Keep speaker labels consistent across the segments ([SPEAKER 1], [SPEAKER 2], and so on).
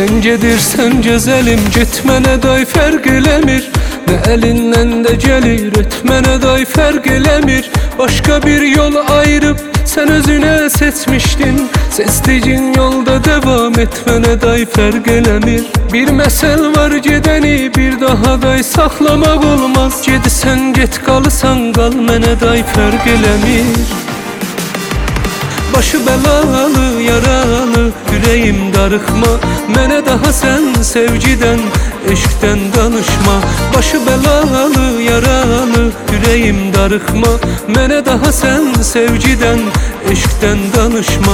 [SPEAKER 1] Sen gedirsən gözəlim, getmənə day fərq eləmir. Nə əlindən də gəlir, etmənə day fərq eləmir. Başqa bir yol ayırıb sən özünə seçmişdin. Seçdiyin yolda devam etmənə day fərq eləmir. Bir məsəl var gedəni bir daha day saxlamaq olmaz. Gedirsən get qalırsan qal, mənə day fərq eləmir. Başı bəlalı, yaralı, ürəyim darıxma. Mənə daha sən sevgidən, eşqdən danışma. Başı bəlalı, yaralı, ürəyim darıxma. Mənə daha sən sevgidən, eşqdən danışma.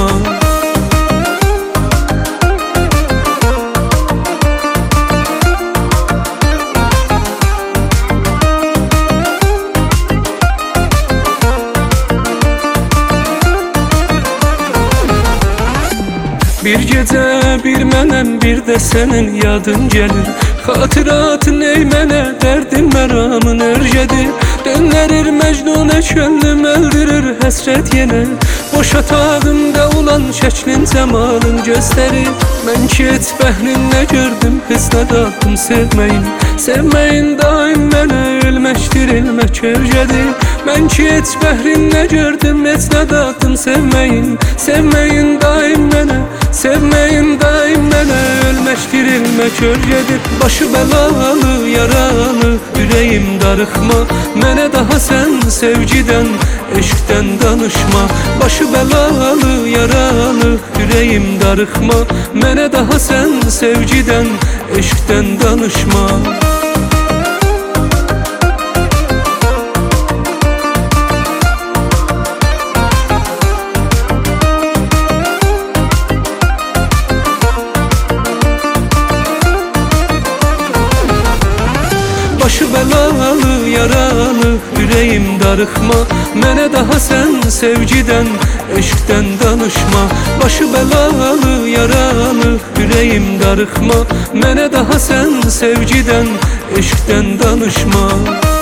[SPEAKER 1] Bir gecə bir mənəm, bir də sənin yadın gəlir. Xatıratın ey mənə, dərdin məramın örgədir. Dönlərir məcnunə, könlüm öldürür həsrət yenə. Boş otağımda olan şəklin, cəmalın göstərir. Mən ki et bəhrinlə gördüm, hisslə daxım sevməyin. Sevməyin daim mənə ölməkdir, ölmək örgədir. Mən ki et bəhrinlə gördüm, hisslə daxım sevməyin. Sevməyin daim mənə, sevməyin daim mənə ölməkdir, ölmək örgədir. Başı bəlalı, yaralı, ürəyim darıxma. Mənə daha sən sevgidən, eşqdən danışma. Başı bəlalı, yaralı, ürəyim darıxma. Mənə daha sən sevgidən, eşqdən danışma. Başı bəlalı, yaralı, ürəyim darıxma. Mənə daha sən sevgidən, eşqdən danışma. Başı bəlalı, yaralı, ürəyim darıxma. Mənə daha sən sevgidən, eşqdən danışma.